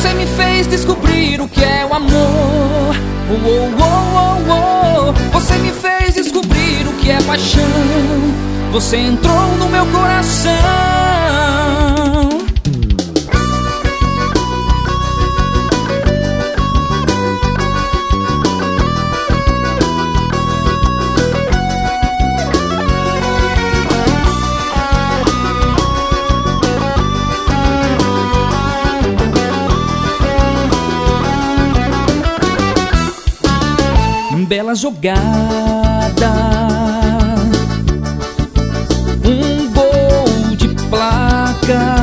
Você me fez descobrir o que é o amor. Você me fez descobrir o que é paixão. Você entrou no meu coração. Bela jogada, um gol de placa,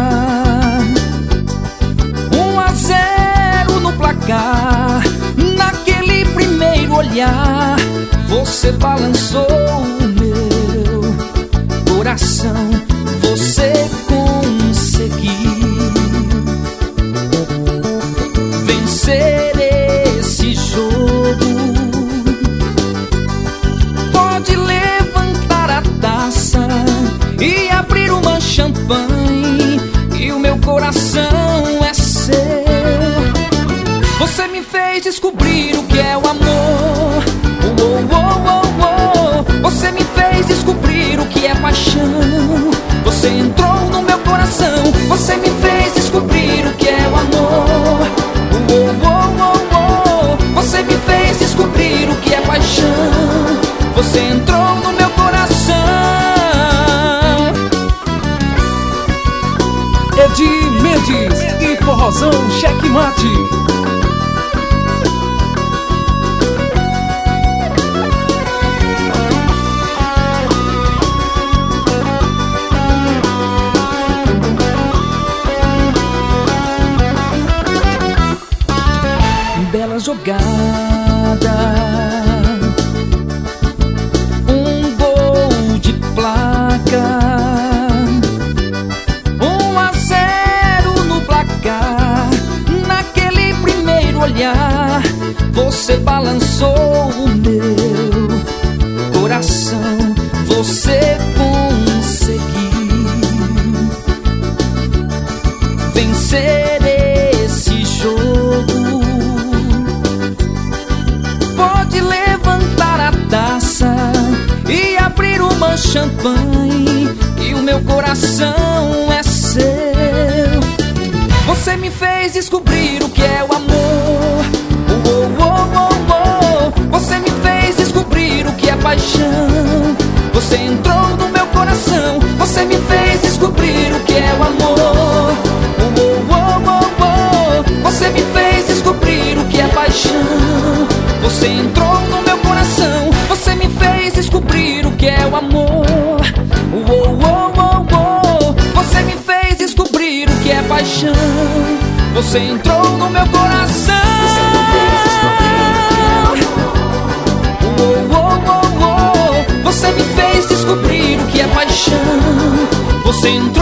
1-0 no placar. Naquele primeiro olhar, você balançou o meu coração. Você conseguiu vencer esse jogo. E abrir uma champanhe, e o meu coração é seu. Você me fez descobrir o que é o amor. Você me fez descobrir o que é paixão. Você entrou no meu coração. Você me fez descobrir o que é o amor. Você me fez descobrir o que é paixão. Você entrou no meu coração. Edir Mendes e Forrozão Checkmate. Bela jogada, um gol de placa, 1-0 no placar. Naquele primeiro olhar, você balançou o meu coração. Você conseguiu vencer esse jogo. Pode levantar a taça e abrir uma champanhe, e o meu coração é seu. Você me fez descobrir o que é o amor. Você me fez descobrir o que é paixão. Você entrou no meu coração. Você me fez descobrir o que é o amor. Você me fez descobrir o que é paixão. Você entrou no meu coração. Você me fez descobrir o que é o amor. Você me fez descobrir o que é paixão. Você entrou no meu coração. Você me fez descobrir o que é paixão. Você entrou